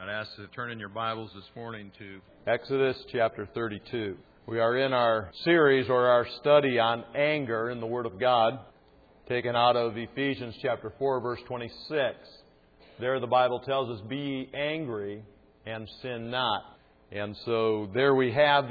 I'd ask to turn in your Bibles this morning to Exodus chapter 32. We are in our series or our study on anger in the Word of God, taken out of Ephesians chapter 4, verse 26. There the Bible tells us, "Be ye angry and sin not." And so there we have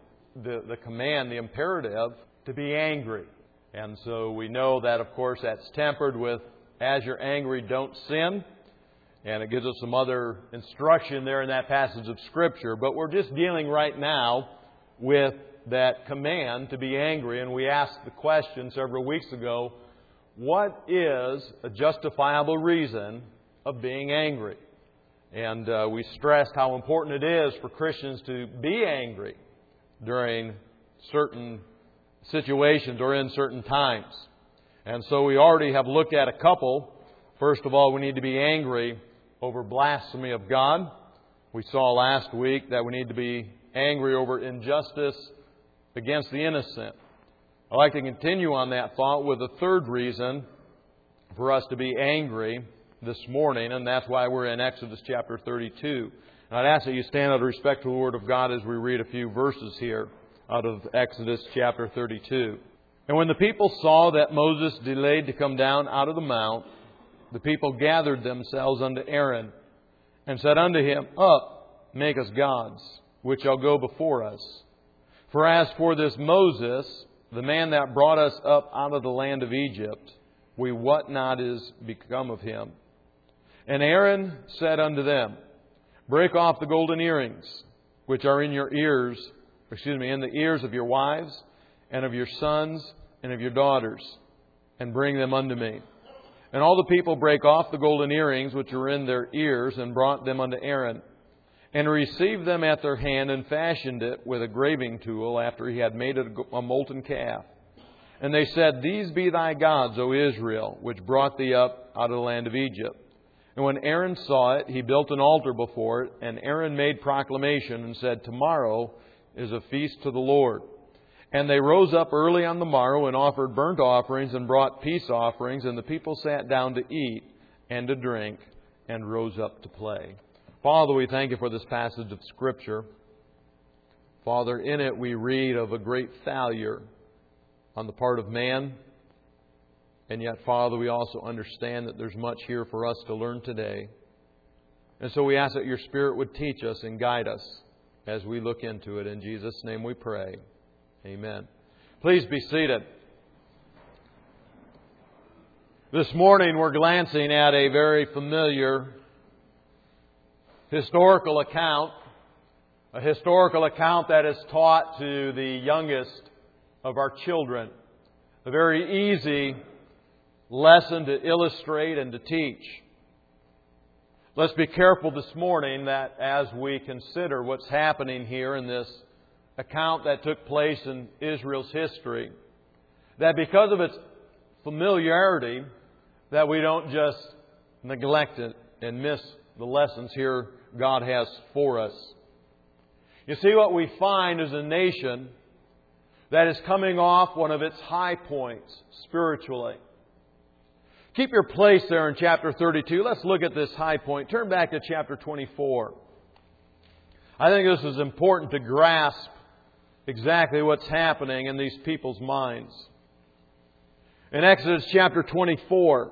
the command, the imperative, to be angry. And so we know that, of course, that's tempered with, "As you're angry, don't sin." And it gives us some other instruction there in that passage of Scripture. But we're just dealing right now with that command to be angry. And we asked the question several weeks ago, what is a justifiable reason of being angry? And we stressed how important it is for Christians to be angry during certain situations or in certain times. And so we already have looked at a couple. First of all, we need to be angry over blasphemy of God. We saw last week that we need to be angry over injustice against the innocent. I'd like to continue on that thought with a third reason for us to be angry this morning, and that's why we're in Exodus chapter 32. And I'd ask that you stand out of respect to the Word of God as we read a few verses here out of Exodus chapter 32. "And when the people saw that Moses delayed to come down out of the mount, the people gathered themselves unto Aaron, and said unto him, Up, make us gods, which shall go before us. For as for this Moses, the man that brought us up out of the land of Egypt, we wot not is become of him. And Aaron said unto them, Break off the golden earrings, which are in your ears, in the ears of your wives, and of your sons, and of your daughters, and bring them unto me. And all the people brake off the golden earrings which were in their ears, and brought them unto Aaron, and received them at their hand, and fashioned it with a graving tool, after he had made it a molten calf. And they said, These be thy gods, O Israel, which brought thee up out of the land of Egypt. And when Aaron saw it, he built an altar before it, and Aaron made proclamation, and said, Tomorrow is a feast to the Lord. And they rose up early on the morrow and offered burnt offerings and brought peace offerings. And the people sat down to eat and to drink and rose up to play." Father, we thank you for this passage of Scripture. Father, in it we read of a great failure on the part of man. And yet, Father, we also understand that there's much here for us to learn today. And so we ask that your Spirit would teach us and guide us as we look into it. In Jesus' name we pray. Amen. Please be seated. This morning we're glancing at a very familiar historical account. A historical account that is taught to the youngest of our children. A very easy lesson to illustrate and to teach. Let's be careful this morning that as we consider what's happening here in this account that took place in Israel's history, that because of its familiarity, that we don't just neglect it and miss the lessons here God has for us. You see, what we find is a nation that is coming off one of its high points spiritually. Keep your place there in chapter 32. Let's look at this high point. Turn back to chapter 24. I think this is important to grasp exactly what's happening in these people's minds. In Exodus chapter 24,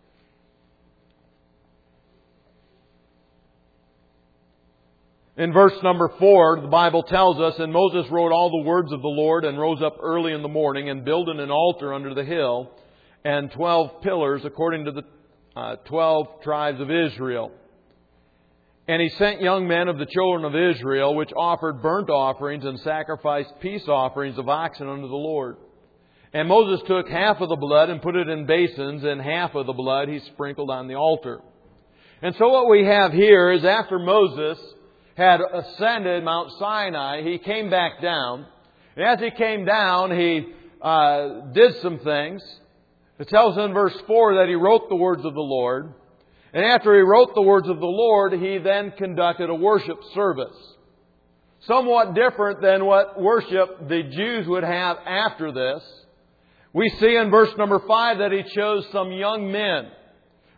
in verse number 4, the Bible tells us, And Moses wrote all the words of the Lord, and rose up early in the morning, and builded an altar under the hill, and 12 pillars according to the 12 tribes of Israel. And he sent young men of the children of Israel, which offered burnt offerings and sacrificed peace offerings of oxen unto the Lord. And Moses took half of the blood and put it in basins, and half of the blood he sprinkled on the altar. And so what we have here is after Moses had ascended Mount Sinai, he came back down. And as he came down, he did some things. It tells in verse 4 that he wrote the words of the Lord. And after he wrote the words of the Lord, he then conducted a worship service. Somewhat different than what worship the Jews would have after this. We see in verse number 5 that he chose some young men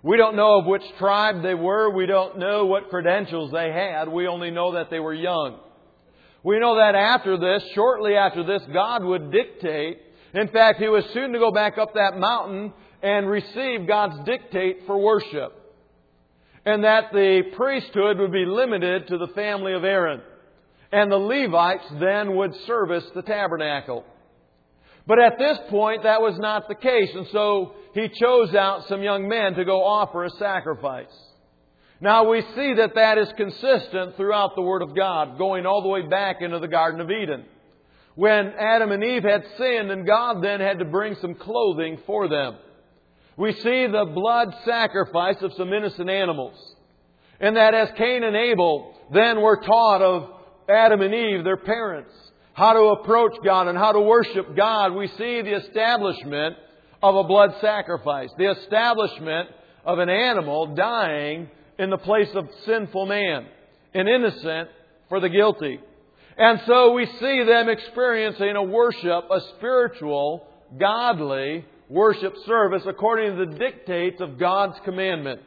We don't know of which tribe they were. We don't know what credentials they had. We only know that they were young. We know that after this, shortly after this, God would dictate. In fact, He was soon to go back up that mountain and receive God's dictate for worship. And that the priesthood would be limited to the family of Aaron. And the Levites then would service the tabernacle. But at this point, that was not the case. And so He chose out some young men to go offer a sacrifice. Now we see that that is consistent throughout the Word of God, going all the way back into the Garden of Eden. When Adam and Eve had sinned, and God then had to bring some clothing for them. We see the blood sacrifice of some innocent animals. And that as Cain and Abel then were taught of Adam and Eve, their parents, how to approach God and how to worship God, we see the establishment of a blood sacrifice. The establishment of an animal dying in the place of sinful man. An innocent for the guilty. And so we see them experiencing a worship, a spiritual, godly worship service according to the dictates of God's commandments.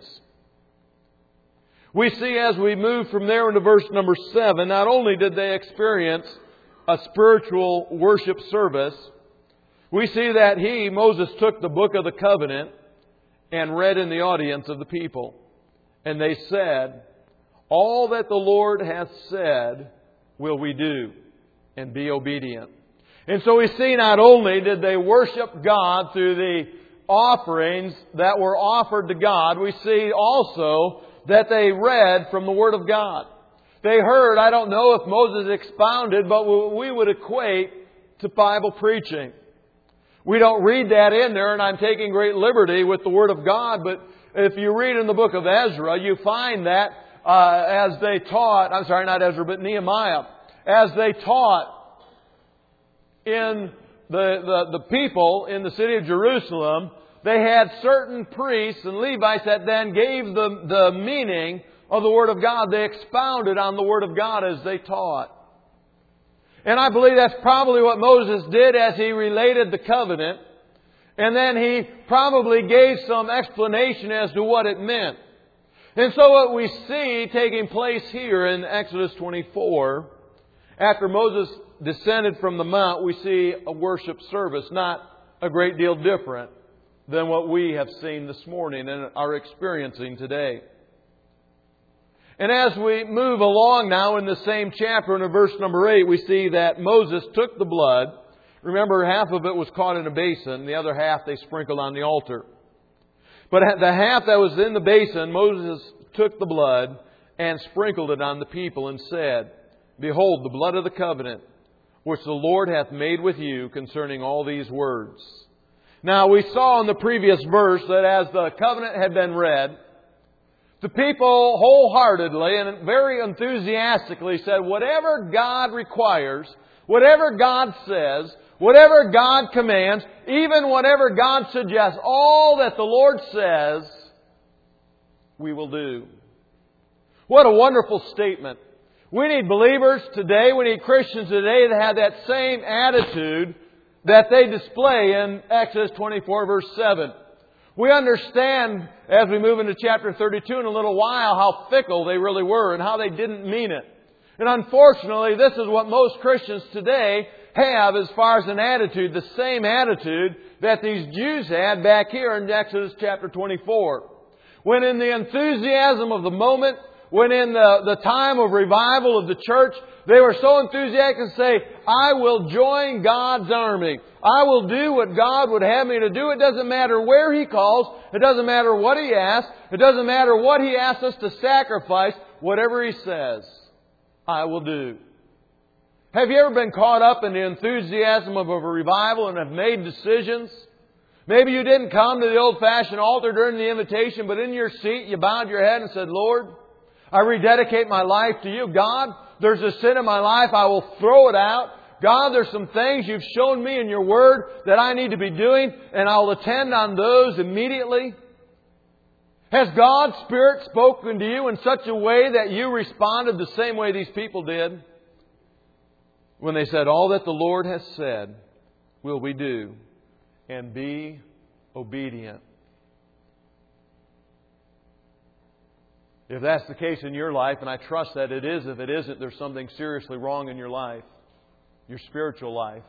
We see as we move from there into verse number 7, not only did they experience a spiritual worship service, we see that Moses took the book of the covenant and read in the audience of the people. And they said, "All that the Lord hath said will we do, and be obedient." And so we see not only did they worship God through the offerings that were offered to God, we see also that they read from the Word of God. They heard, I don't know if Moses expounded, but we would equate to Bible preaching. We don't read that in there, and I'm taking great liberty with the Word of God, but if you read in the book of Ezra, you find that as they taught, Nehemiah, as they taught in the people in the city of Jerusalem, they had certain priests and Levites that then gave the meaning of the Word of God. They expounded on the Word of God as they taught. And I believe that's probably what Moses did as he related the covenant. And then he probably gave some explanation as to what it meant. And so what we see taking place here in Exodus 24, after Moses descended from the mount, we see a worship service, not a great deal different than what we have seen this morning and are experiencing today. And as we move along now in the same chapter, in verse number 8, we see that Moses took the blood. Remember, half of it was caught in a basin. The other half they sprinkled on the altar. But the half that was in the basin, Moses took the blood and sprinkled it on the people and said, "Behold, the blood of the covenant, which the Lord hath made with you concerning all these words." Now, we saw in the previous verse that as the covenant had been read, the people wholeheartedly and very enthusiastically said, whatever God requires, whatever God says, whatever God commands, even whatever God suggests, all that the Lord says, we will do. What a wonderful statement. We need believers today, we need Christians today that have that same attitude that they display in Exodus 24 verse 7. We understand as we move into chapter 32 in a little while how fickle they really were and how they didn't mean it. And unfortunately, this is what most Christians today have as far as an attitude, the same attitude that these Jews had back here in Exodus chapter 24. When in the enthusiasm of the moment, when in the time of revival of the church, they were so enthusiastic to say, I will join God's army. I will do what God would have me to do. It doesn't matter where He calls. It doesn't matter what He asks. It doesn't matter what He asks us to sacrifice. Whatever He says, I will do. Have you ever been caught up in the enthusiasm of a revival and have made decisions? Maybe you didn't come to the old-fashioned altar during the invitation, but in your seat you bowed your head and said, Lord, I rededicate my life to You. God, there's a sin in my life. I will throw it out. God, there's some things You've shown me in Your Word that I need to be doing, and I'll attend on those immediately. Has God's Spirit spoken to you in such a way that you responded the same way these people did? When they said, all that the Lord has said will we do, and be obedient. If that's the case in your life, and I trust that it is, if it isn't, there's something seriously wrong in your life, your spiritual life.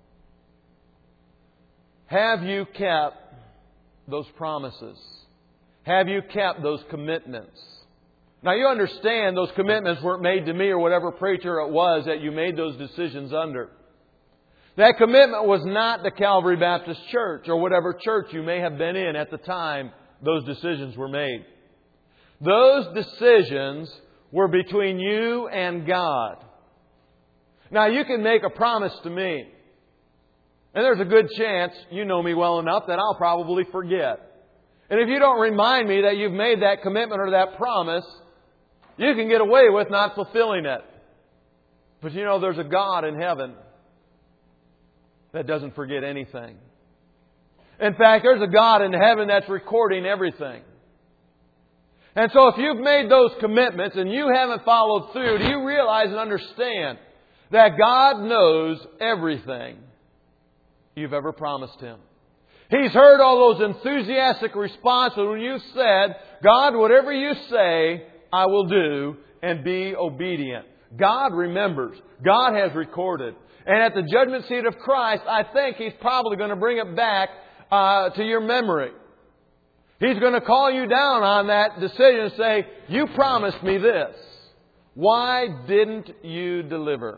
Have you kept those promises? Have you kept those commitments? Now you understand those commitments weren't made to me or whatever preacher it was that you made those decisions under. That commitment was not the Calvary Baptist Church or whatever church you may have been in at the time those decisions were made. Those decisions were between you and God. Now you can make a promise to me. And there's a good chance you know me well enough that I'll probably forget. And if you don't remind me that you've made that commitment or that promise, you can get away with not fulfilling it. But you know, there's a God in heaven that doesn't forget anything. In fact, there's a God in heaven that's recording everything. And so if you've made those commitments and you haven't followed through, do you realize and understand that God knows everything you've ever promised Him? He's heard all those enthusiastic responses when you said, God, whatever you say, I will do, and be obedient. God remembers. God has recorded. And at the judgment seat of Christ, I think He's probably going to bring it back to your memory. He's going to call you down on that decision and say, you promised me this. Why didn't you deliver?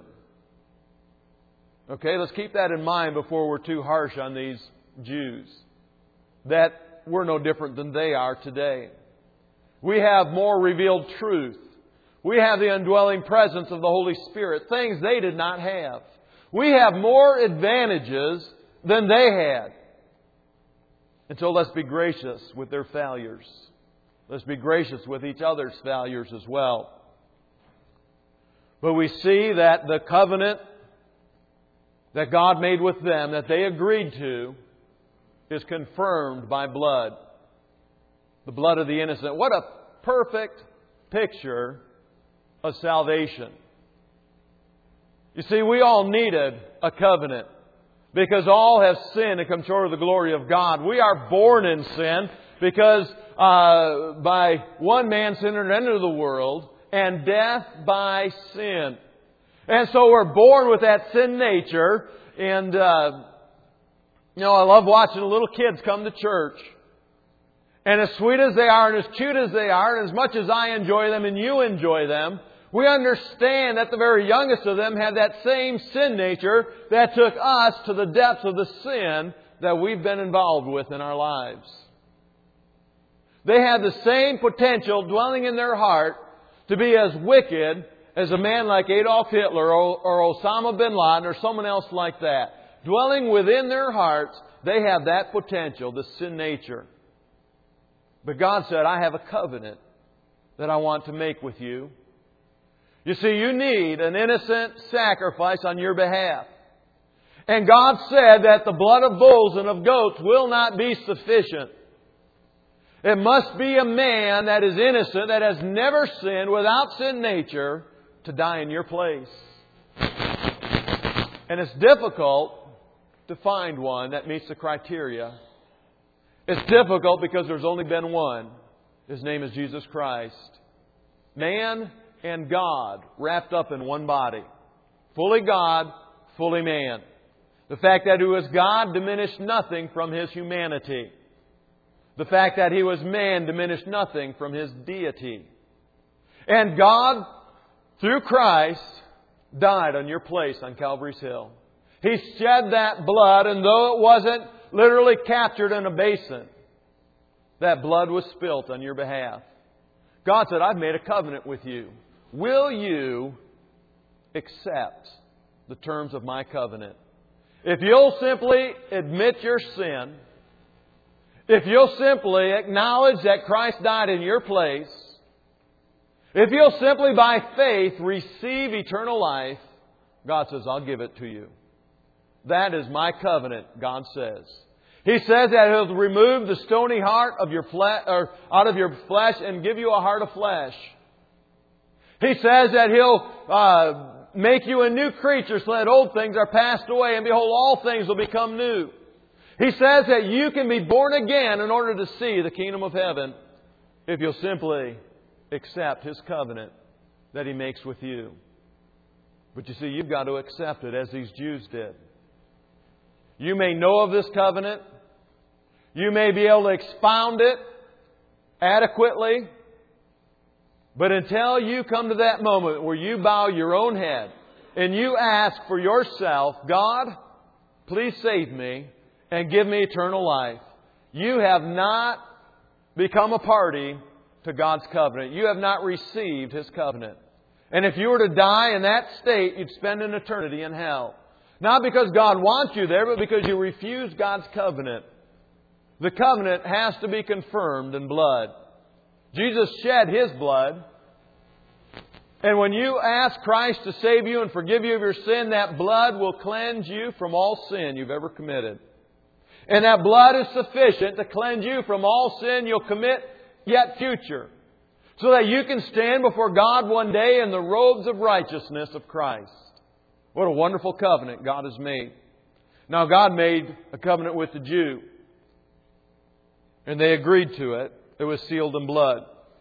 Okay, let's keep that in mind before we're too harsh on these Jews. That we're no different than they are today. We have more revealed truth. We have the indwelling presence of the Holy Spirit, things they did not have. We have more advantages than they had. And so let's be gracious with their failures. Let's be gracious with each other's failures as well. But we see that the covenant that God made with them, that they agreed to, is confirmed by blood. The blood of the innocent. What a perfect picture of salvation. You see, we all needed a covenant because all have sinned and come short of the glory of God. We are born in sin because by one man sin entered into the world, and death by sin. And so we're born with that sin nature. And, I love watching the little kids come to church. And as sweet as they are and as cute as they are, and as much as I enjoy them and you enjoy them, we understand that the very youngest of them had that same sin nature that took us to the depths of the sin that we've been involved with in our lives. They had the same potential dwelling in their heart to be as wicked as a man like Adolf Hitler or Osama bin Laden or someone else like that. Dwelling within their hearts, they have that potential, the sin nature. But God said, I have a covenant that I want to make with you. You see, you need an innocent sacrifice on your behalf. And God said that the blood of bulls and of goats will not be sufficient. It must be a man that is innocent, that has never sinned, without sin nature, to die in your place. And it's difficult to find one that meets the criteria. It's difficult because there's only been one. His name is Jesus Christ. Man and God wrapped up in one body. Fully God, fully man. The fact that He was God diminished nothing from His humanity. The fact that He was man diminished nothing from His deity. And God, through Christ, died on your place on Calvary's Hill. He shed that blood, and though it wasn't literally captured in a basin, that blood was spilt on your behalf. God said, I've made a covenant with you. Will you accept the terms of my covenant? If you'll simply admit your sin, if you'll simply acknowledge that Christ died in your place, if you'll simply by faith receive eternal life, God says, I'll give it to you. That is my covenant, God says. He says that He'll remove the stony heart of your out of your flesh and give you a heart of flesh. He says that He'll make you a new creature so that old things are passed away, and behold, all things will become new. He says that you can be born again in order to see the kingdom of heaven if you'll simply accept His covenant that He makes with you. But you see, you've got to accept it as these Jews did. You may know of this covenant. You may be able to expound it adequately. But until you come to that moment where you bow your own head and you ask for yourself, God, please save me and give me eternal life, you have not become a party to God's covenant. You have not received His covenant. And if you were to die in that state, you'd spend an eternity in hell. Not because God wants you there, but because you refuse God's covenant. The covenant has to be confirmed in blood. Jesus shed His blood. And when you ask Christ to save you and forgive you of your sin, that blood will cleanse you from all sin you've ever committed. And that blood is sufficient to cleanse you from all sin you'll commit yet future. So that you can stand before God one day in the robes of righteousness of Christ. What a wonderful covenant God has made. Now God made a covenant with the Jew. And they agreed to it. It was sealed in blood.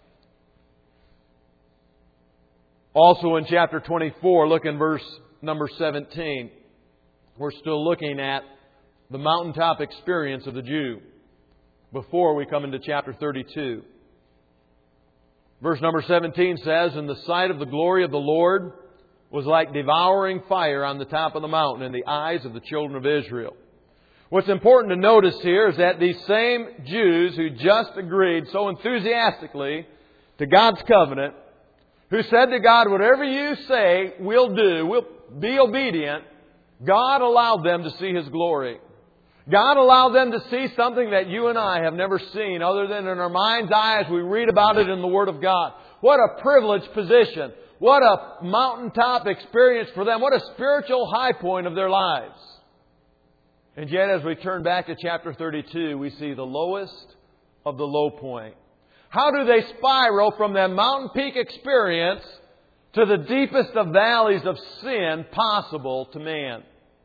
Also in chapter 24, look in verse number 17. We're still looking at the mountaintop experience of the Jew before we come into chapter 32. Verse number 17 says, "And the sight of the glory of the Lord was like devouring fire on the top of the mountain in the eyes of the children of Israel." What's important to notice here is that these same Jews who just agreed so enthusiastically to God's covenant, who said to God, whatever you say, we'll do, we'll be obedient, God allowed them to see His glory. God allowed them to see something that you and I have never seen other than in our mind's eye as we read about it in the Word of God. What a privileged position. What a mountaintop experience for them. What a spiritual high point of their lives. And yet as we turn back to chapter 32, we see the lowest of the low point. How do they spiral from that mountain peak experience to the deepest of valleys of sin possible to man?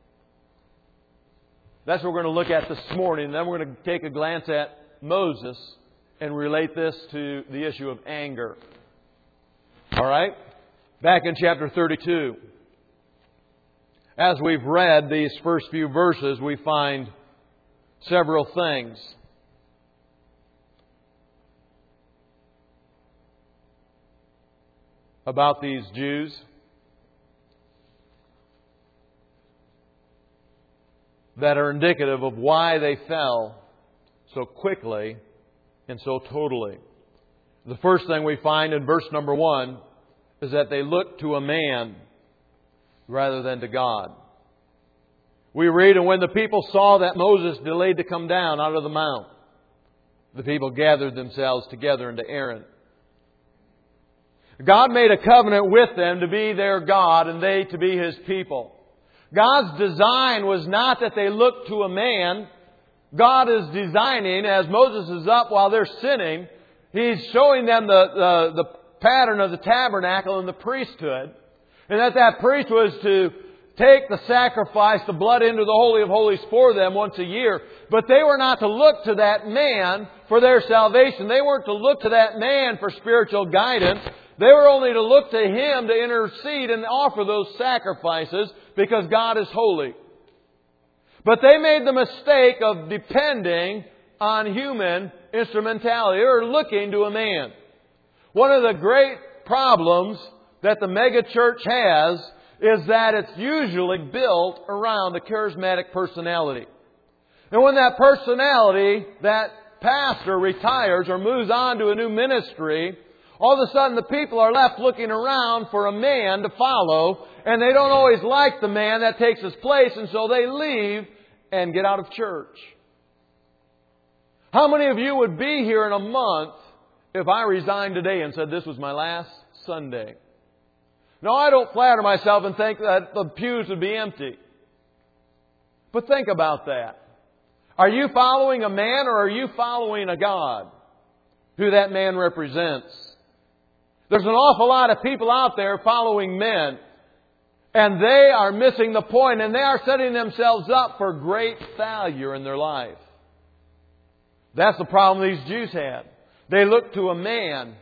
That's what we're going to look at this morning. Then we're going to take a glance at Moses and relate this to the issue of anger. All right? Back in chapter 32. As we've read these first few verses, we find several things. About these Jews that are indicative of why they fell so quickly and so totally. The first thing we find in verse number 1 is that they looked to a man rather than to God. We read, "And when the people saw that Moses delayed to come down out of the mount, the people gathered themselves together unto Aaron." God made a covenant with them to be their God and they to be His people. God's design was not that they looked to a man. God is designing, as Moses is up while they're sinning, He's showing them the pattern of the tabernacle and the priesthood. And that priest was to take the sacrifice, the blood into the Holy of Holies for them once a year. But they were not to look to that man for their salvation. They weren't to look to that man for spiritual guidance. They were only to look to Him to intercede and offer those sacrifices because God is holy. But they made the mistake of depending on human instrumentality or looking to a man. One of the great problems that the mega church has is that it's usually built around a charismatic personality. And when that personality, that pastor retires or moves on to a new ministry, all of a sudden the people are left looking around for a man to follow, and they don't always like the man that takes his place, and so they leave and get out of church. How many of you would be here in a month if I resigned today and said this was my last Sunday? No, I don't flatter myself and think that the pews would be empty. But think about that. Are you following a man or are you following a God? Who that man represents. There's an awful lot of people out there following men. And they are missing the point, and they are setting themselves up for great failure in their life. That's the problem these Jews had. They looked to a man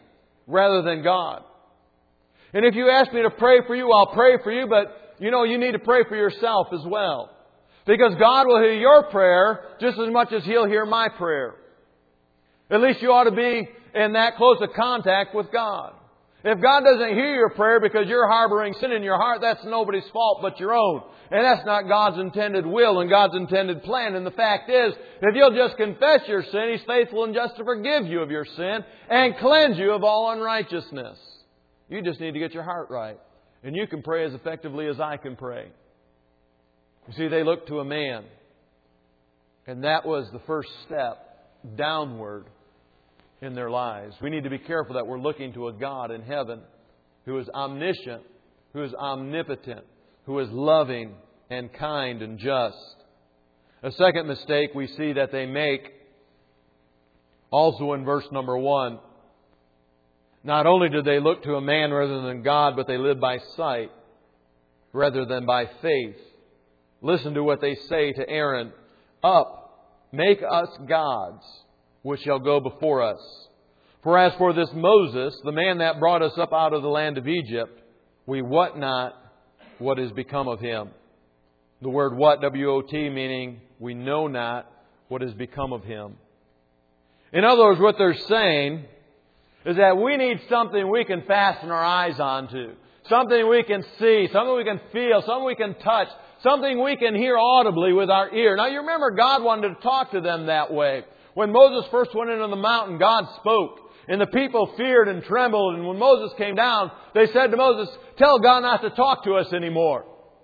rather than God. And if you ask me to pray for you, I'll pray for you, but you need to pray for yourself as well. Because God will hear your prayer just as much as He'll hear my prayer. At least you ought to be in that close a contact with God. If God doesn't hear your prayer because you're harboring sin in your heart, that's nobody's fault but your own. And that's not God's intended will and God's intended plan. And the fact is, if you'll just confess your sin, He's faithful and just to forgive you of your sin and cleanse you of all unrighteousness. You just need to get your heart right. And you can pray as effectively as I can pray. You see, they looked to a man. And that was the first step downward in their lives. We need to be careful that we're looking to a God in heaven who is omniscient, who is omnipotent, who is loving and kind and just. A second mistake we see that they make also in verse number 1. Not only did they look to a man rather than God, but they lived by sight rather than by faith. Listen to what they say to Aaron. Up, make us gods, which shall go before us. For as for this Moses, the man that brought us up out of the land of Egypt, we wot not what is become of him. The word what, W-O-T, meaning we know not what has become of him. In other words, what they're saying is that we need something we can fasten our eyes onto. Something we can see, something we can feel, something we can touch, something we can hear audibly with our ear. Now you remember God wanted to talk to them that way. When Moses first went into the mountain, God spoke. And the people feared and trembled. And when Moses came down, they said to Moses, tell God not to talk to us anymore.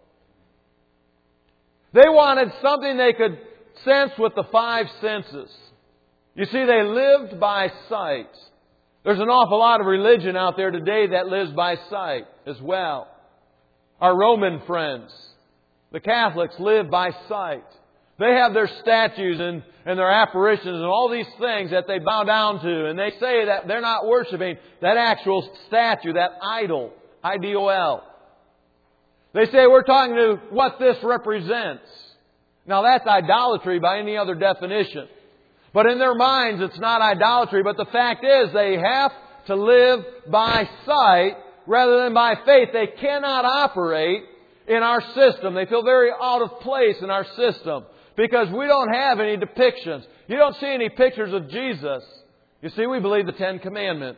They wanted something they could sense with the 5 senses. You see, they lived by sight. There's an awful lot of religion out there today that lives by sight as well. Our Roman friends, the Catholics, live by sight. They have their statues and their apparitions and all these things that they bow down to. And they say that they're not worshiping that actual statue, that idol, I-D-O-L. They say we're talking to what this represents. Now that's idolatry by any other definition. But in their minds it's not idolatry. But the fact is they have to live by sight rather than by faith. They cannot operate in our system. They feel very out of place in our system. Because we don't have any depictions. You don't see any pictures of Jesus. You see, we believe the 10 Commandments.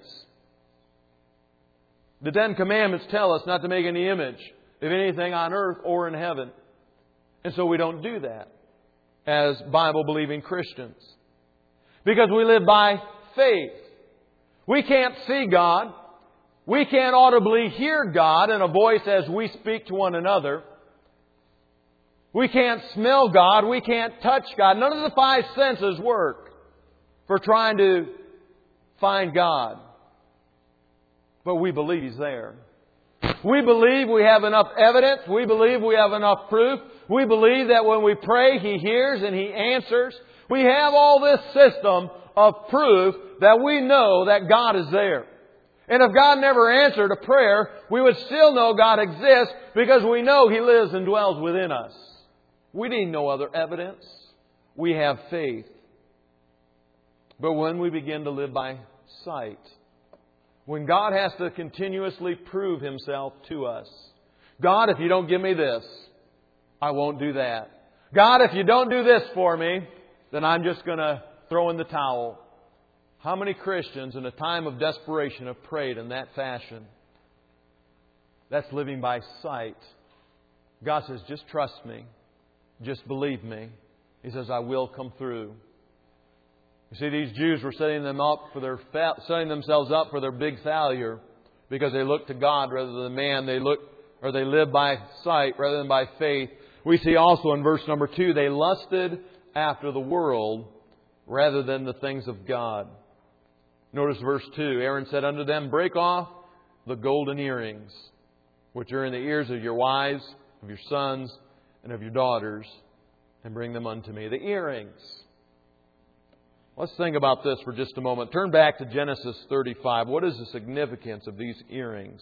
The 10 Commandments tell us not to make any image of anything on earth or in heaven. And so we don't do that as Bible-believing Christians. Because we live by faith. We can't see God. We can't audibly hear God in a voice as we speak to one another. We can't smell God. We can't touch God. None of the 5 senses work for trying to find God. But we believe He's there. We believe we have enough evidence. We believe we have enough proof. We believe that when we pray, He hears and He answers. We have all this system of proof that we know that God is there. And if God never answered a prayer, we would still know God exists because we know He lives and dwells within us. We need no other evidence. We have faith. But when we begin to live by sight, when God has to continuously prove Himself to us, God, if you don't give me this, I won't do that. God, if you don't do this for me, then I'm just going to throw in the towel. How many Christians in a time of desperation have prayed in that fashion? That's living by sight. God says, just trust me. Just believe me. He says, I will come through. You see, these Jews were setting themselves up for their big failure because they looked to God rather than man. They lived by sight rather than by faith. We see also in verse number 2, they lusted after the world rather than the things of God. Notice verse 2. Aaron said unto them, break off the golden earrings, which are in the ears of your wives, of your sons, and of your daughters, and bring them unto me. The earrings. Let's think about this for just a moment. Turn back to Genesis 35. What is the significance of these earrings?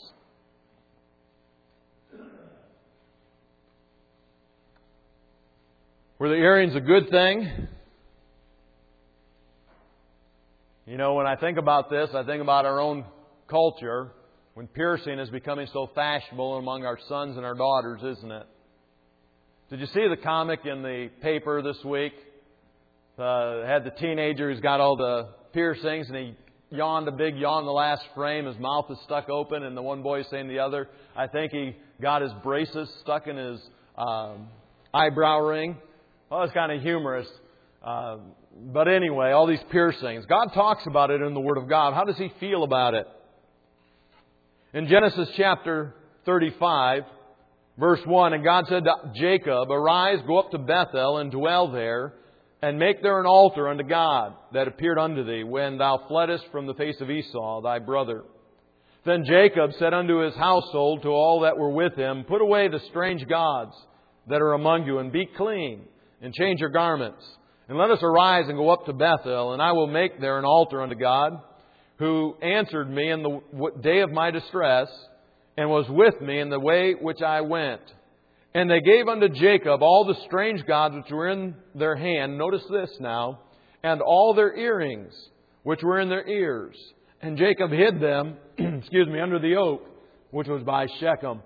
Were the earrings a good thing? You know, when I think about this, I think about our own culture when piercing is becoming so fashionable among our sons and our daughters, isn't it? Did you see the comic in the paper this week? Had the teenager who's got all the piercings, and he yawned a big yawn in the last frame. His mouth is stuck open, and the one boy is saying to the other, I think he got his braces stuck in his eyebrow ring. Well, it's kind of humorous. But anyway, all these piercings. God talks about it in the Word of God. How does He feel about it? In Genesis chapter 35, verse 1, and God said to Jacob, Arise, go up to Bethel, and dwell there, and make there an altar unto God that appeared unto thee when thou fleddest from the face of Esau thy brother. Then Jacob said unto his household, to all that were with him, Put away the strange gods that are among you, and be clean, and change your garments. And let us arise and go up to Bethel, and I will make there an altar unto God, who answered me in the day of my distress, and was with me in the way which I went. And they gave unto Jacob all the strange gods which were in their hand. Notice this now. And all their earrings which were in their ears. And Jacob hid them, under the oak, which was by Shechem.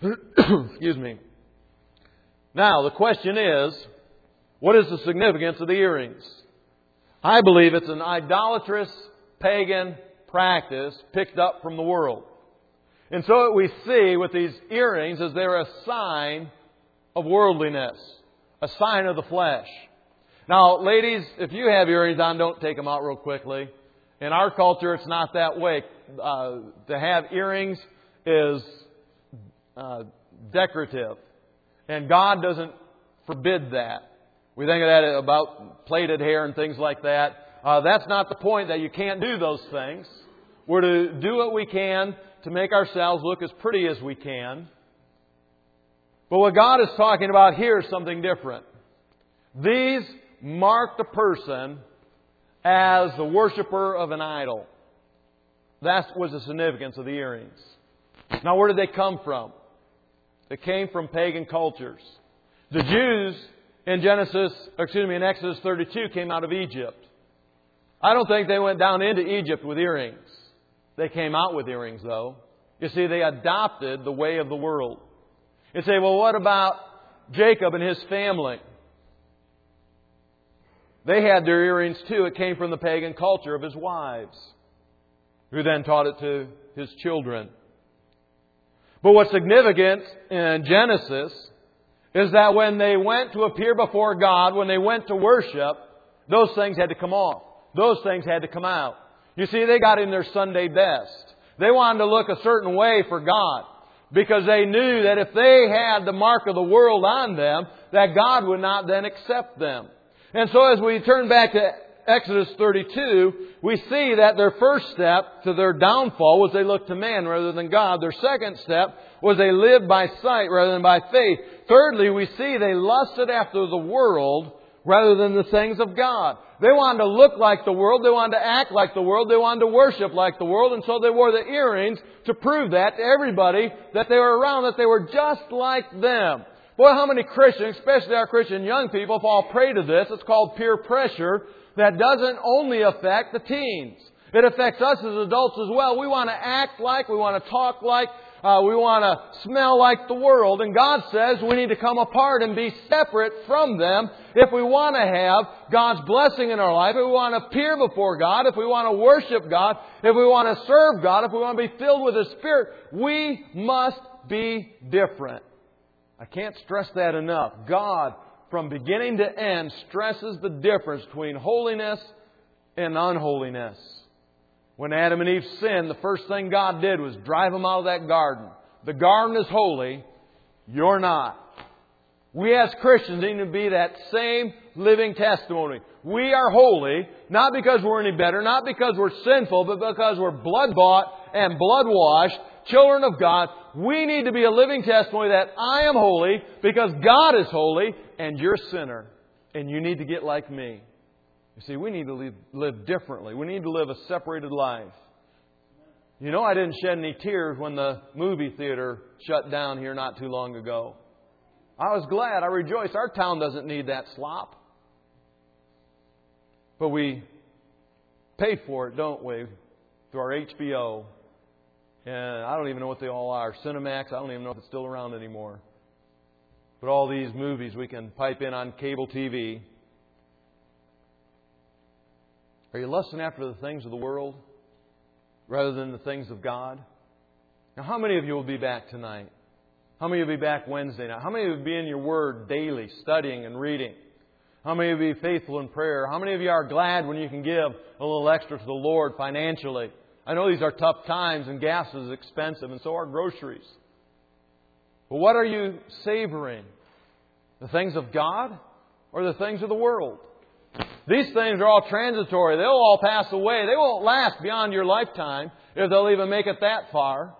Now, the question is, what is the significance of the earrings? I believe it's an idolatrous, pagan practice picked up from the world. And so what we see with these earrings is they're a sign of worldliness, a sign of the flesh. Now, ladies, if you have earrings on, don't take them out real quickly. In our culture, it's not that way. To have earrings is decorative. And God doesn't forbid that. We think of that about plaited hair and things like that. That's not the point, that you can't do those things. We're to do what we can to make ourselves look as pretty as we can. But what God is talking about here is something different. These mark the person as the worshiper of an idol. That was the significance of the earrings. Now, where did they come from? They came from pagan cultures. The Jews in Exodus 32 came out of Egypt. I don't think they went down into Egypt with earrings. They came out with earrings, though. You see, they adopted the way of the world. You say, well, what about Jacob and his family? They had their earrings too. It came from the pagan culture of his wives, who then taught it to his children. But what's significant in Genesis is that when they went to appear before God, when they went to worship, those things had to come off. Those things had to come out. You see, they got in their Sunday best. They wanted to look a certain way for God, because they knew that if they had the mark of the world on them, that God would not then accept them. And so as we turn back to Exodus 32, we see that their first step to their downfall was they looked to man rather than God. Their second step was they lived by sight rather than by faith. Thirdly, we see they lusted after the world rather than the things of God. They wanted to look like the world. They wanted to act like the world. They wanted to worship like the world. And so they wore the earrings to prove that to everybody that they were around, that they were just like them. Boy, how many Christians, especially our Christian young people, fall prey to this. It's called peer pressure. That doesn't only affect the teens. It affects us as adults as well. We want to act like, we want to talk like, we want to smell like the world. And God says we need to come apart and be separate from them if we want to have God's blessing in our life, if we want to appear before God, if we want to worship God, if we want to serve God, if we want to be filled with His Spirit. We must be different. I can't stress that enough. God, from beginning to end, stresses the difference between holiness and unholiness. When Adam and Eve sinned, the first thing God did was drive them out of that garden. The garden is holy. You're not. We as Christians need to be that same living testimony. We are holy, not because we're any better, not because we're sinful, but because we're blood-bought and blood-washed, children of God. We need to be a living testimony that I am holy because God is holy and you're a sinner. And you need to get like me. You see, we need to live differently. We need to live a separated life. You know, I didn't shed any tears when the movie theater shut down here not too long ago. I was glad. I rejoiced. Our town doesn't need that slop. But we pay for it, don't we? Through our HBO. And I don't even know what they all are. Cinemax, I don't even know if it's still around anymore. But all these movies we can pipe in on cable TV. Are you lusting after the things of the world rather than the things of God? Now, how many of you will be back tonight? How many will be back Wednesday night? How many will be in your Word daily, studying and reading? How many will be faithful in prayer? How many of you are glad when you can give a little extra to the Lord financially? I know these are tough times and gas is expensive and so are groceries. But what are you savoring? The things of God or the things of the world? These things are all transitory. They'll all pass away. They won't last beyond your lifetime if they'll even make it that far.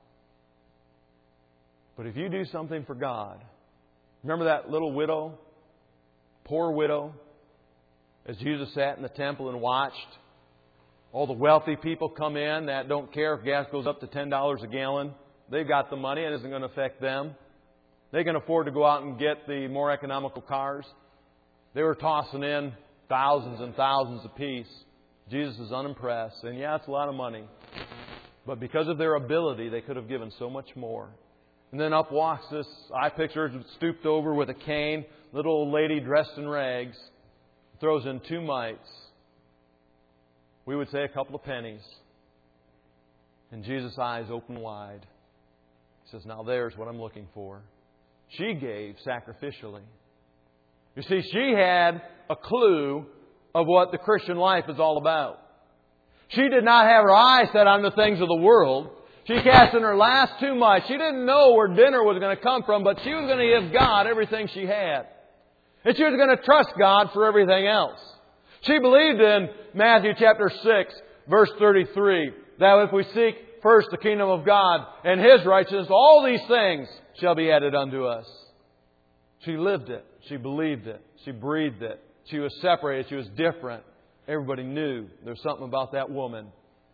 But if you do something for God, remember that little widow, poor widow, as Jesus sat in the temple and watched all the wealthy people come in that don't care if gas goes up to $10 a gallon. They've got the money. It isn't going to affect them. They can afford to go out and get the more economical cars. They were tossing in thousands and thousands apiece. Jesus is unimpressed. And yeah, it's a lot of money. But because of their ability, they could have given so much more. And then up walks this, I picture her stooped over with a cane, little old lady dressed in rags, throws in 2 mites. We would say a couple of pennies. And Jesus' eyes open wide. He says, now there's what I'm looking for. She gave sacrificially. You see, she had a clue of what the Christian life is all about. She did not have her eyes set on the things of the world. She cast in her last 2 mites. She didn't know where dinner was going to come from, but she was going to give God everything she had. And she was going to trust God for everything else. She believed in Matthew chapter 6, verse 33, that if we seek first the kingdom of God and His righteousness, all these things shall be added unto us. She lived it. She believed it. She breathed it. She was separated. She was different. Everybody knew there was something about that woman.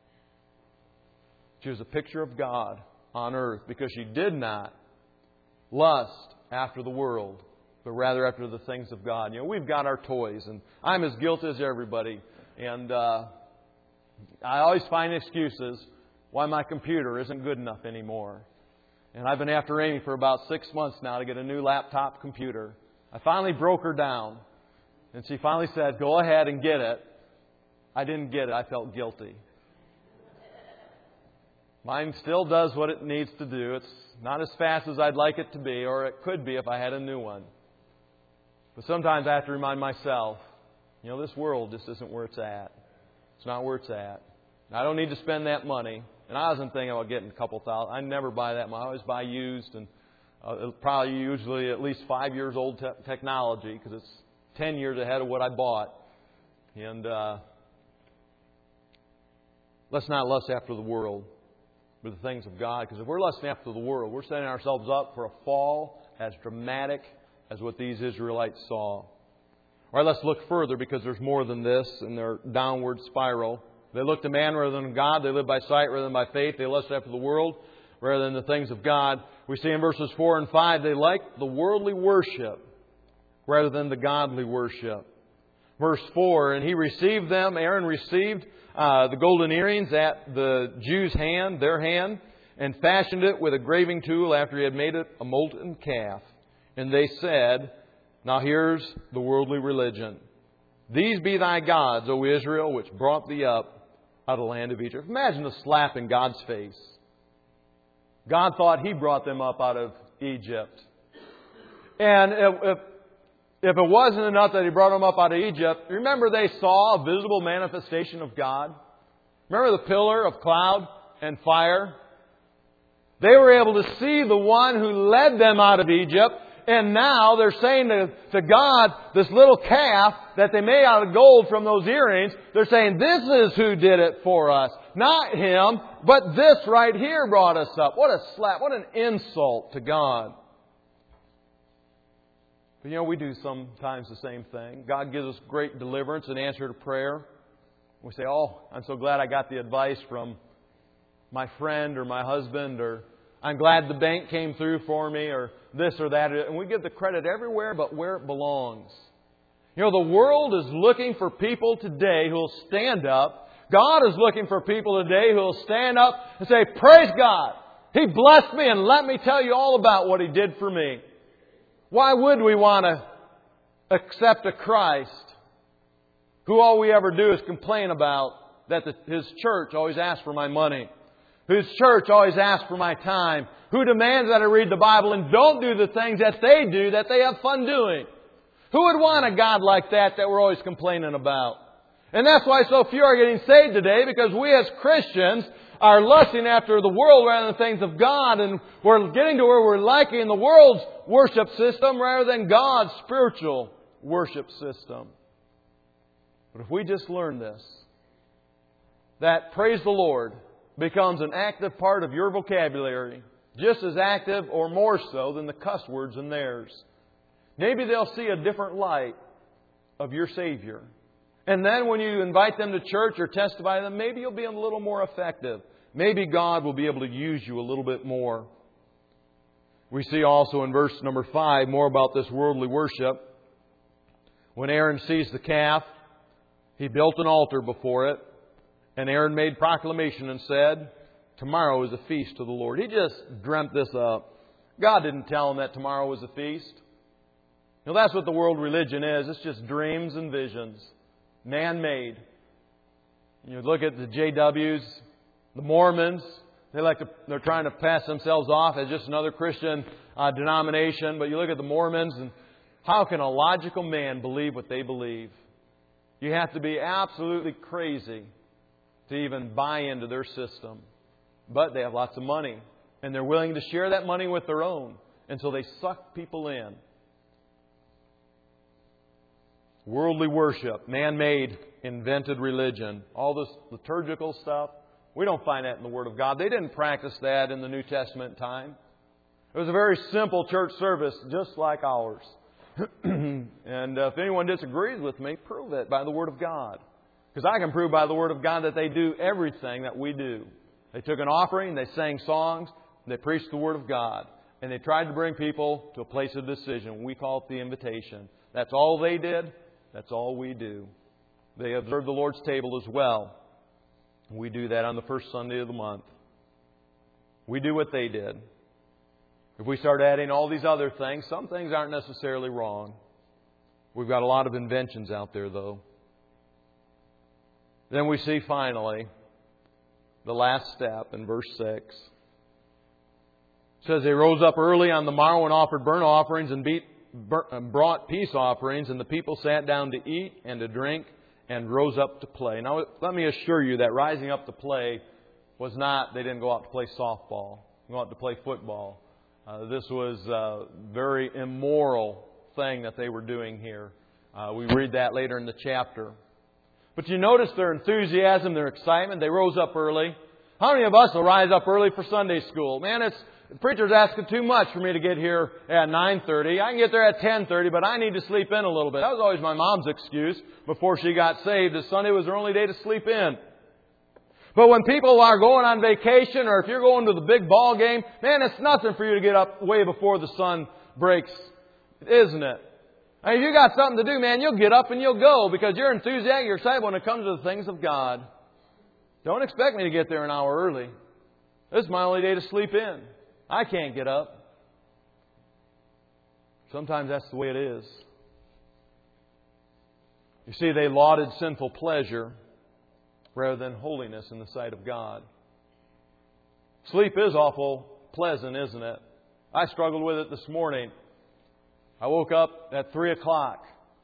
She was a picture of God on earth because she did not lust after the world, but rather after the things of God. You know, we've got our toys, and I'm as guilty as everybody. And I always find excuses why my computer isn't good enough anymore. And I've been after Amy for about 6 months now to get a new laptop computer. I finally broke her down. And she finally said, go ahead and get it. I didn't get it. I felt guilty. Mine still does what it needs to do. It's not as fast as I'd like it to be, or it could be if I had a new one. But sometimes I have to remind myself, you know, this world just isn't where it's at. It's not where it's at. I don't need to spend that money. And I wasn't thinking about getting a couple thousand. I never buy that much. I always buy used, and it'll probably usually at least 5 years old technology because it's 10 years ahead of what I bought. And let's not lust after the world, but the things of God. Because if we're lusting after the world, we're setting ourselves up for a fall as dramatic as what these Israelites saw. All right, let's look further because there's more than this in their downward spiral. They looked to man rather than God. They lived by sight rather than by faith. They lusted after the world rather than the things of God. We see in verses 4 and 5, they liked the worldly worship rather than the godly worship. Verse 4, and he received them, Aaron received the golden earrings at the Jews' hand, their hand, and fashioned it with a graving tool after he had made it a molten calf. And they said, now here's the worldly religion. These be thy gods, O Israel, which brought thee up out of the land of Egypt. Imagine the slap in God's face. God thought He brought them up out of Egypt. And if it wasn't enough that He brought them up out of Egypt, remember they saw a visible manifestation of God? Remember the pillar of cloud and fire? They were able to see the one who led them out of Egypt. And now they're saying to God, this little calf that they made out of gold from those earrings, they're saying, this is who did it for us. Not him, but this right here brought us up. What a slap, what an insult to God. But you know, we do sometimes the same thing. God gives us great deliverance and answer to prayer. We say, oh, I'm so glad I got the advice from my friend or my husband, or I'm glad the bank came through for me, or this or that. And we give the credit everywhere but where it belongs. You know, the world is looking for people today who will stand up, God is looking for people today who will stand up and say, praise God. He blessed me, and let me tell you all about what He did for me. Why would we want to accept a Christ who all we ever do is complain about that His church always asks for my money, whose church always asks for my time, who demands that I read the Bible and don't do the things that they do that they have fun doing? Who would want a God like that we're always complaining about? And that's why so few are getting saved today, because we as Christians are lusting after the world rather than the things of God, and we're getting to where we're liking the world's worship system rather than God's spiritual worship system. But if we just learn this, that praise the Lord becomes an active part of your vocabulary, just as active or more so than the cuss words in theirs. Maybe they'll see a different light of your Savior. And then when you invite them to church or testify to them, maybe you'll be a little more effective. Maybe God will be able to use you a little bit more. We see also in verse number 5 more about this worldly worship. When Aaron sees the calf, he built an altar before it. And Aaron made proclamation and said, tomorrow is a feast to the Lord. He just dreamt this up. God didn't tell him that tomorrow was a feast. You know, that's what the world religion is. It's just dreams and visions. Man-made. You look at the JWs, the Mormons. They're trying to pass themselves off as just another Christian denomination. But you look at the Mormons, and how can a logical man believe what they believe? You have to be absolutely crazy to even buy into their system. But they have lots of money. And they're willing to share that money with their own. And so they suck people in. Worldly worship, man-made, invented religion, all this liturgical stuff, we don't find that in the Word of God. They didn't practice that in the New Testament time. It was a very simple church service, just like ours. And if anyone disagrees with me, prove it by the Word of God. Because I can prove by the Word of God that they do everything that we do. They took an offering, they sang songs, they preached the Word of God. And they tried to bring people to a place of decision. We call it the invitation. That's all they did. That's all we do. They observe the Lord's table as well. We do that on the first Sunday of the month. We do what they did. If we start adding all these other things, some things aren't necessarily wrong. We've got a lot of inventions out there, though. Then we see finally the last step in verse 6. It says, they rose up early on the morrow and offered burnt offerings and brought peace offerings, and the people sat down to eat and to drink and rose up to play. Now, let me assure you that rising up to play was not, they didn't go out to play softball, go out to play football. This was a very immoral thing that they were doing here. We read that later in the chapter. But you notice their enthusiasm, their excitement. They rose up early. How many of us will rise up early for Sunday school? Man, the preacher's asking too much for me to get here at 9:30. I can get there at 10:30, but I need to sleep in a little bit. That was always my mom's excuse before she got saved, that Sunday was her only day to sleep in. But when people are going on vacation, or if you're going to the big ball game, man, it's nothing for you to get up way before the sun breaks, isn't it? I mean, if you got something to do, man, you'll get up and you'll go because you're enthusiastic, you're excited when it comes to the things of God. Don't expect me to get there an hour early. This is my only day to sleep in. I can't get up. Sometimes that's the way it is. You see, they lauded sinful pleasure rather than holiness in the sight of God. Sleep is awful pleasant, isn't it? I struggled with it this morning. I woke up at 3 o'clock.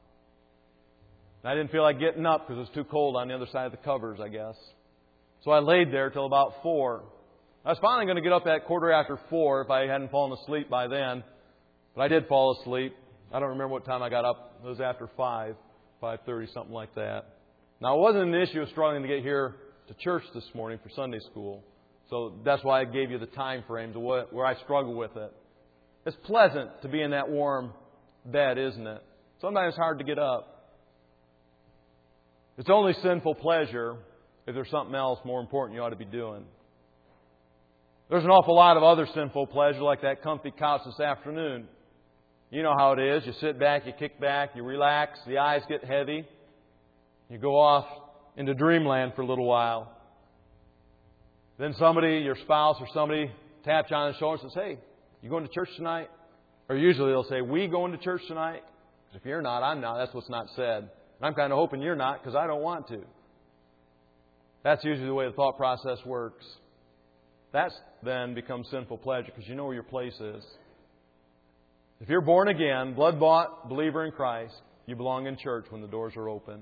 I didn't feel like getting up because it was too cold on the other side of the covers, I guess. So I laid there till about 4. I was finally going to get up at 4:15 if I hadn't fallen asleep by then. But I did fall asleep. I don't remember what time I got up. It was after 5:30, something like that. Now, it wasn't an issue of struggling to get here to church this morning for Sunday school. So that's why I gave you the time frames of where I struggle with it. It's pleasant to be in that warm bed, isn't it? Sometimes it's hard to get up. It's only sinful pleasure if there's something else more important you ought to be doing. There's an awful lot of other sinful pleasure, like that comfy couch this afternoon. You know how it is. You sit back, you kick back, you relax, the eyes get heavy. You go off into dreamland for a little while. Then somebody, your spouse or somebody, taps you on the shoulder and says, "Hey, you going to church tonight?" Or usually they'll say, "We going to church tonight?" Because if you're not, I'm not. That's what's not said. And I'm kind of hoping you're not because I don't want to. That's usually the way the thought process works. That then becomes sinful pleasure because you know where your place is. If you're born again, blood-bought believer in Christ, you belong in church when the doors are open.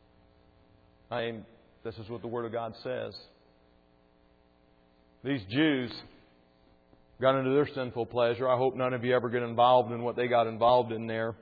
This is what the Word of God says. These Jews got into their sinful pleasure. I hope none of you ever get involved in what they got involved in there.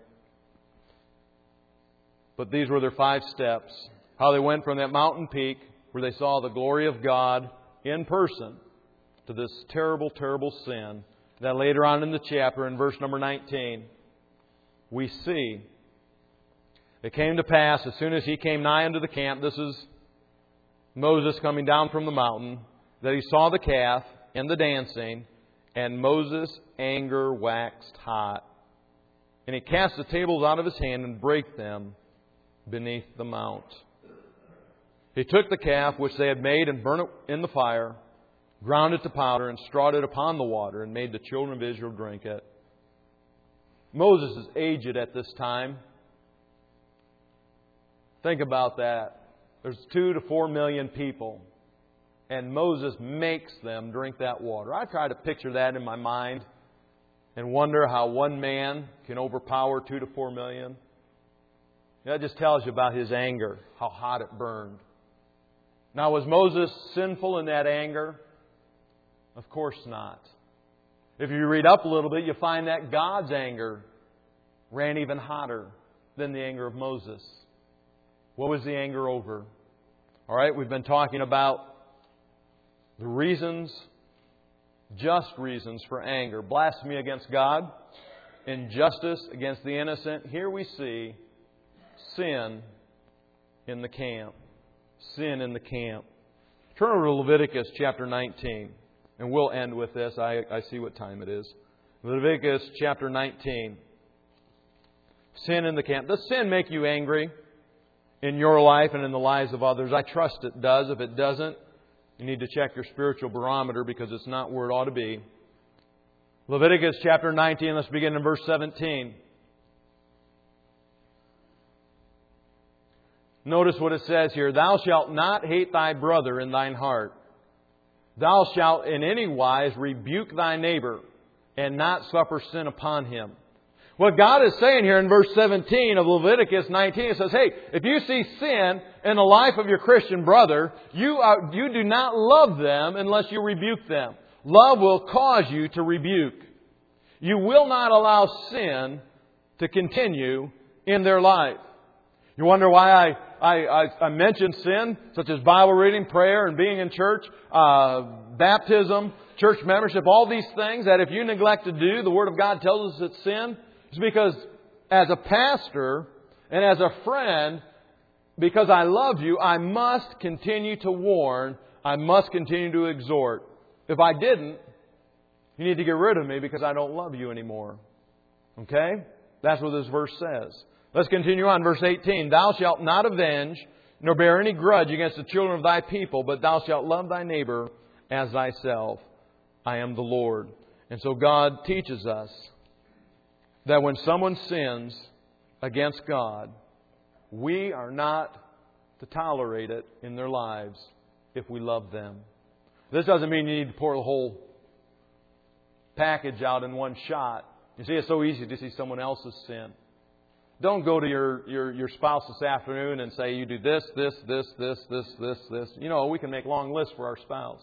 But these were their 5 steps. How they went from that mountain peak where they saw the glory of God in person to this terrible, terrible sin. That later on in the chapter, in verse number 19, we see it came to pass as soon as he came nigh unto the camp, this is Moses coming down from the mountain, that he saw the calf and the dancing, and Moses' anger waxed hot. And he cast the tables out of his hand and brake them beneath the mount. He took the calf which they had made and burnt it in the fire, ground it to powder, and strawed it upon the water, and made the children of Israel drink it. Moses is aged at this time. Think about that. There's 2 to 4 million people, and Moses makes them drink that water. I try to picture that in my mind and wonder how one man can overpower 2 to 4 million. That just tells you about his anger, how hot it burned. Now, was Moses sinful in that anger? Of course not. If you read up a little bit, you find that God's anger ran even hotter than the anger of Moses. What was the anger over? All right, we've been talking about the reasons, just reasons for anger. Blasphemy against God, injustice against the innocent. Here we see sin in the camp. Sin in the camp. Turn over to Leviticus chapter 19. And we'll end with this. I see what time it is. Leviticus chapter 19. Sin in the camp. Does sin make you angry in your life and in the lives of others? I trust it does. If it doesn't, you need to check your spiritual barometer because it's not where it ought to be. Leviticus chapter 19. Let's begin in verse 17. Notice what it says here. Thou shalt not hate thy brother in thine heart. Thou shalt in any wise rebuke thy neighbor and not suffer sin upon him. What God is saying here in verse 17 of Leviticus 19, it says, hey, if you see sin in the life of your Christian brother, you do not love them unless you rebuke them. Love will cause you to rebuke. You will not allow sin to continue in their life. You wonder why I mentioned sin, such as Bible reading, prayer, and being in church, baptism, church membership, all these things that if you neglect to do, the Word of God tells us it's sin. It's because as a pastor and as a friend, because I love you, I must continue to warn. I must continue to exhort. If I didn't, you need to get rid of me because I don't love you anymore. Okay? That's what this verse says. Let's continue on. Verse 18. Thou shalt not avenge, nor bear any grudge against the children of thy people, but thou shalt love thy neighbor as thyself. I am the Lord. And so God teaches us that when someone sins against God, we are not to tolerate it in their lives if we love them. This doesn't mean you need to pour the whole package out in one shot. You see, it's so easy to see someone else's sin. Don't go to your spouse this afternoon and say, you do this. You know, we can make long lists for our spouse.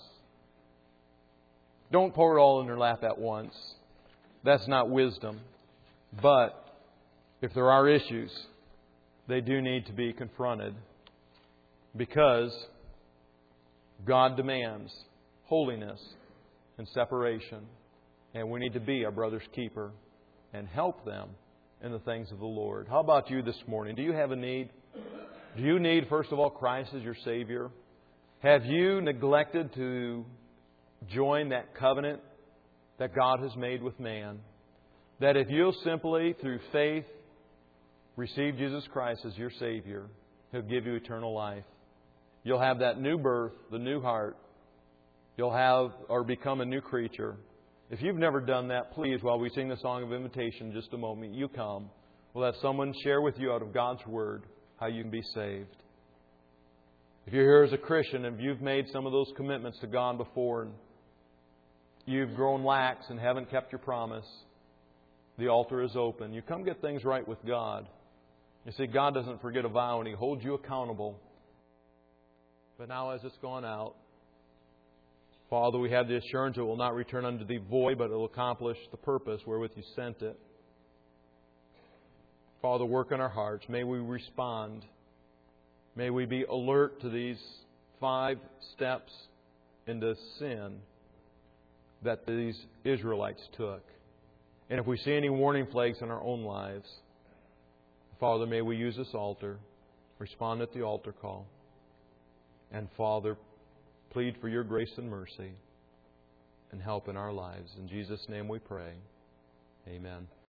Don't pour it all in their lap at once. That's not wisdom. But if there are issues, they do need to be confronted because God demands holiness and separation. And we need to be our brother's keeper and help them in the things of the Lord. How about you this morning? Do you have a need? Do you need, first of all, Christ as your Savior? Have you neglected to join that covenant that God has made with man? That if you'll simply, through faith, receive Jesus Christ as your Savior, He'll give you eternal life. You'll have that new birth, the new heart. You'll have or become a new creature. If you've never done that, please, while we sing the song of invitation in just a moment, you come. We'll have someone share with you out of God's Word how you can be saved. If you're here as a Christian and you've made some of those commitments to God before and you've grown lax and haven't kept your promise, the altar is open. You come get things right with God. You see, God doesn't forget a vow and He holds you accountable. But now as it's gone out, Father, we have the assurance it will not return unto Thee void, but it will accomplish the purpose wherewith You sent it. Father, work in our hearts. May we respond. May we be alert to these 5 steps into sin that these Israelites took. And if we see any warning flags in our own lives, Father, may we use this altar, respond at the altar call, and Father, plead for Your grace and mercy and help in our lives. In Jesus' name we pray. Amen.